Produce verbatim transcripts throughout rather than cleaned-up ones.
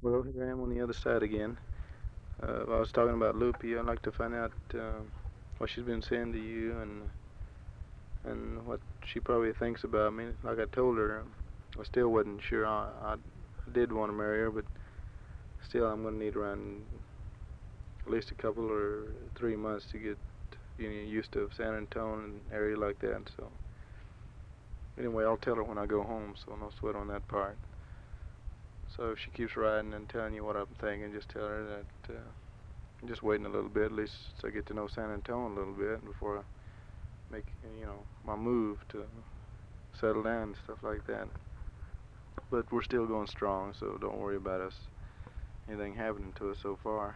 Well, here I am on the other side again. Uh, I was talking about Loopy. I'd like to find out uh, what she's been saying to you and and what she probably thinks about me. Like I told her, I still wasn't sure. I, I did want to marry her, but still, I'm gonna need around at least a couple or three months to get you know, used to San Antonio and area like that. So anyway, I'll tell her when I go home. So no sweat on that part. So if she keeps writing and telling you what I'm thinking, just tell her that. Uh, I'm just waiting a little bit, at least so I get to know San Antonio a little bit before I make, you know, my move to settle down and stuff like that. But we're still going strong, so don't worry about us, anything happening to us so far.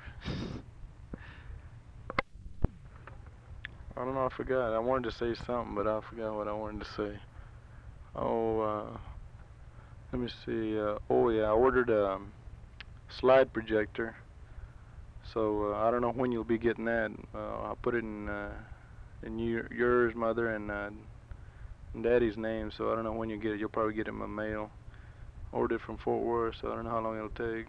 I don't know, I forgot. I wanted to say something, but I forgot what I wanted to say. Oh, uh, let me see. Uh, oh, yeah, I ordered a slide projector, so uh, I don't know when you'll be getting that. Uh, I'll put it in, uh, in your, yours, mother, and uh, Daddy's name, so I don't know when you get it. You'll probably get it in my mail. Ordered it from Fort Worth, so I don't know how long it'll take.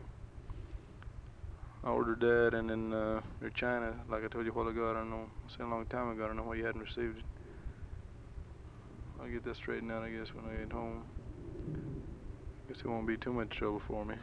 I ordered that, and then uh, your China, like I told you a while ago, I don't know, I said a long time ago, I don't know why you hadn't received it. I'll get that straightened out, I guess, when I get home. Guess it won't be too much trouble for me.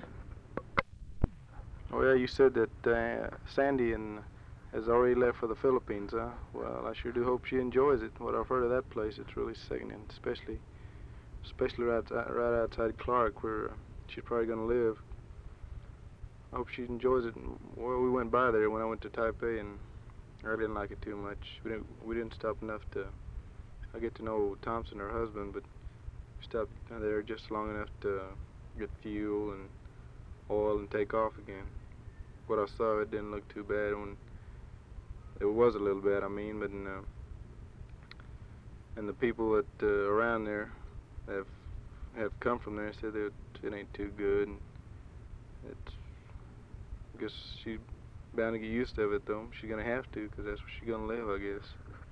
Oh yeah, you said that uh, Sandy and has already left for the Philippines, huh? Well, I sure do hope she enjoys it. What I've heard of that place, it's really sickening, especially, especially right, right outside Clark, where she's probably gonna live. I hope she enjoys it. Well, we went by there when I went to Taipei, and I didn't like it too much. We didn't we didn't stop enough to I get to know Thompson, her husband, but we stopped there just long enough to get fuel and oil and take off again. What I saw, it didn't look too bad. When it was a little bad, I mean, but uh, and the people that uh, around there have have come from there said that it ain't too good. And it's I guess she's bound to get used to it though. She's gonna have to, 'cause that's where she's gonna live, I guess.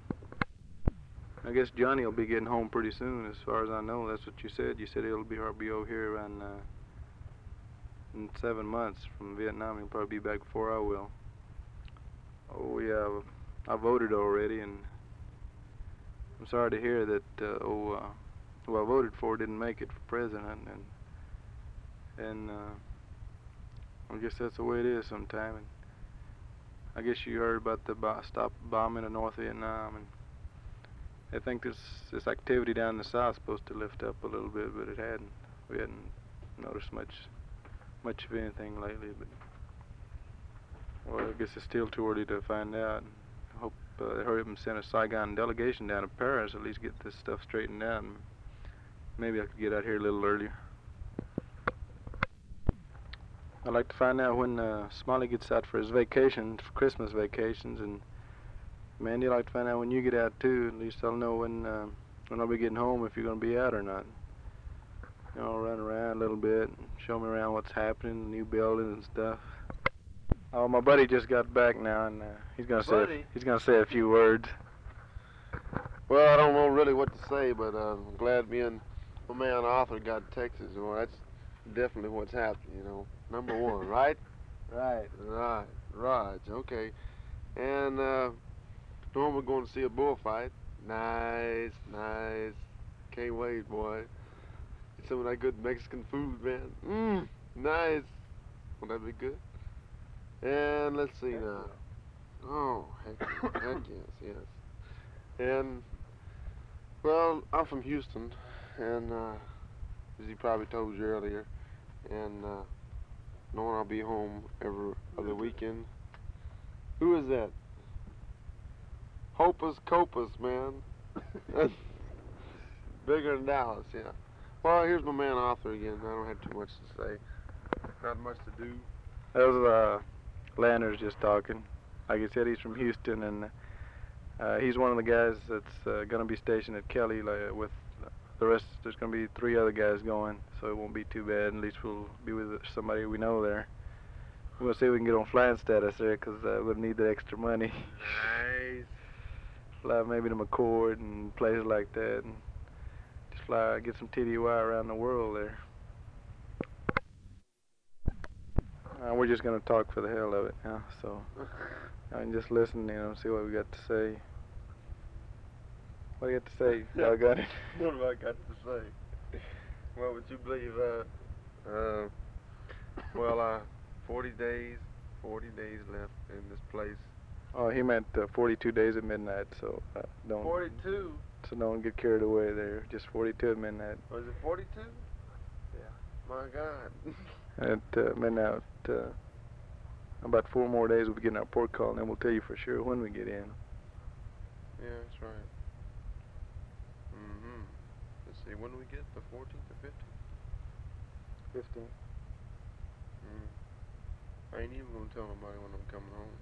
I guess Johnny will be getting home pretty soon, as far as I know. That's what you said. You said he'll be be over here around uh, in seven months from Vietnam. He'll probably be back before I will. Oh yeah, I voted already, and I'm sorry to hear that. Uh, oh, uh, who I voted for didn't make it for president, and and uh, I guess that's the way it is sometimes. And I guess you heard about the bo- stop bombing of North Vietnam, and I think this this activity down in the south is supposed to lift up a little bit, but it hadn't. We hadn't noticed much much of anything lately. But well, I guess it's still too early to find out. I hope uh, they hurry up and send a Saigon delegation down to Paris, at least get this stuff straightened out, and maybe I could get out here a little earlier. I'd like to find out when uh, Smiley gets out for his vacation, for Christmas vacations, and Mandy, I'd like to find out when you get out too. At least I'll know when uh, when I'll be getting home, if you're gonna be out or not. You know, run around a little bit, and show me around what's happening, the new buildings and stuff. Oh, my buddy just got back now, and uh, he's gonna say a, he's gonna say a few words. Well, I don't know really what to say, but uh, I'm glad me and my man Arthur got to Texas. Well, that's definitely what's happening, you know. Number one, right? Right. Right, right, okay. And uh, tomorrow we're going to see a bullfight. Nice, nice. Can't wait, boy. Get some of that good Mexican food, man. Mmm, nice. Won't that be good? And let's see now. Oh, heck, heck yes, yes. And well, I'm from Houston, and uh, as he probably told you earlier, and uh, knowing I'll be home every other weekend. Who is that? Hopus Copus, man. Bigger than Dallas, yeah. Well, here's my man Arthur again. I don't have too much to say. Not much to do. That was uh, Landers just talking. Like I said, he's from Houston, and uh, he's one of the guys that's uh, gonna be stationed at Kelly like, with the rest. There's gonna be three other guys going, so it won't be too bad. At least we'll be with somebody we know there. We'll see if we can get on flying status there, 'cause uh, we'll need the extra money. Nice. Fly maybe to McCord and places like that, and just fly, get some T D Y around the world there. we're just gonna talk for the hell of it now, so I can just listen, you know, see what we got to say. What do you got to say? Y'all got it? What have I got to say? Well, would you believe, uh, uh, well, uh, forty days, forty days left in this place. Oh, he meant uh, forty-two days at midnight, so uh, don't. forty-two? So don't get carried away there. Just forty-two at midnight. Was it forty-two? Yeah. My God. At uh, midnight, uh, about four more days we'll be getting our port call, and then we'll tell you for sure when we get in. Yeah, that's right. Mm-hmm. Let's see, when do we get? The fourteenth or fifteenth? fifteenth. Mm. I ain't even gonna tell nobody when I'm coming home.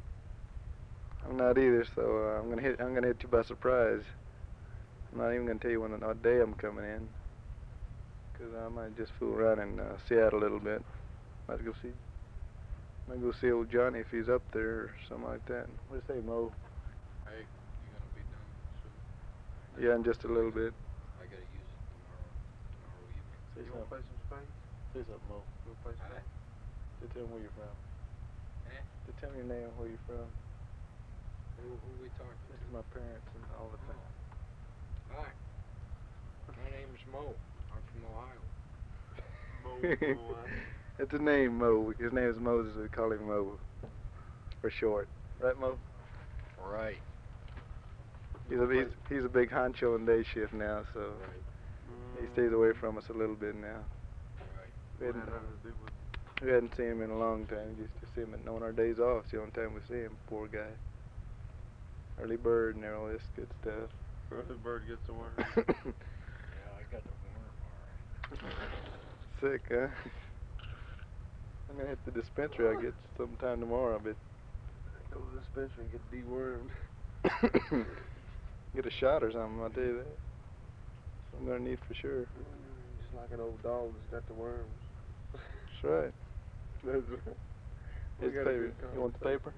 I'm not either, so uh, I'm gonna hit. I'm gonna hit you by surprise. I'm not even gonna tell you when what day I'm coming in, cause I might just fool around in uh, Seattle a little bit. Might go see. Might go see old Johnny if he's up there or something like that. What do you say, Mo? Hey, you gonna be done soon? Yeah, in just a little bit. I gotta use it tomorrow, tomorrow evening. Say You wanna play some spades? Say something, Mo. You wanna play Huh? spades? Just tell me where you're from. Eh? Just tell me your name, where you're from. Who, who we talking This to? is my parents and all the time. Oh. Hi. My name is Mo. I'm from Ohio. Mo, It's a name, Mo. His name is Moses. We call him Mo for short. Right, Mo? Right. He's a he's, he's a big honcho on day shift now, so Right. he stays away from us a little bit now. Right. We What hadn't, had nothing to do with we hadn't seen him in a long time. Just to see him at- on our days off. It's the only time we see him. Poor guy. Early bird and all this good stuff. early bird gets the worm. Yeah, I got the worm, alright. Sick, huh? I'm gonna hit the dispensary. I get sometime tomorrow. I bet. Go to the dispensary and get dewormed. Get a shot or something. I'll tell you that. I'm gonna need for sure. Just like an old dog that's got the worms. That's right. That's right. We Here's the got a paper. good You want the paper?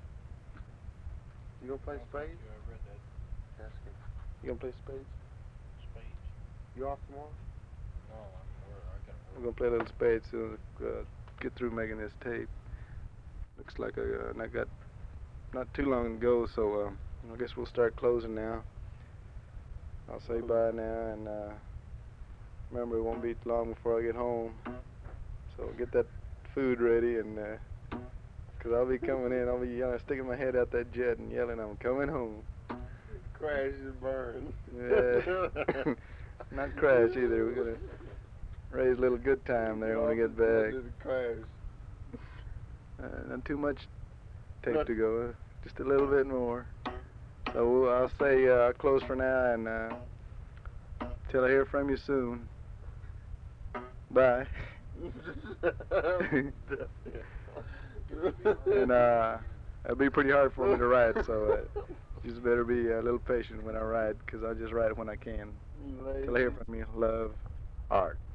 You gonna play I don't think spades? you, I read that. Asking. You gonna play spades? Spades. You off tomorrow? No, I'm wor- I gotta We're work. gonna play a little spades soon. Uh, get through making this tape. Looks like I, uh, and I got not too long to go, so um, I guess we'll start closing now. I'll say bye now, and uh, remember it won't be long before I get home. So get that food ready, and uh, cause I'll be coming in. I'll be you know, sticking my head out that jet and yelling, "I'm coming home." Crash and burn. Yeah. Not crash either. We're gonna raise a little good time there when we get back. Crash. Uh, not too much tape Not- to go. Uh, just a little bit more. So we'll, I'll say uh, I'll close for now, and uh, till I hear from you soon. Bye. And uh, it'll be pretty hard for me to write, so uh, you just better be a little patient when I write, because I'll just write when I can. Till I hear from you. Love, Art.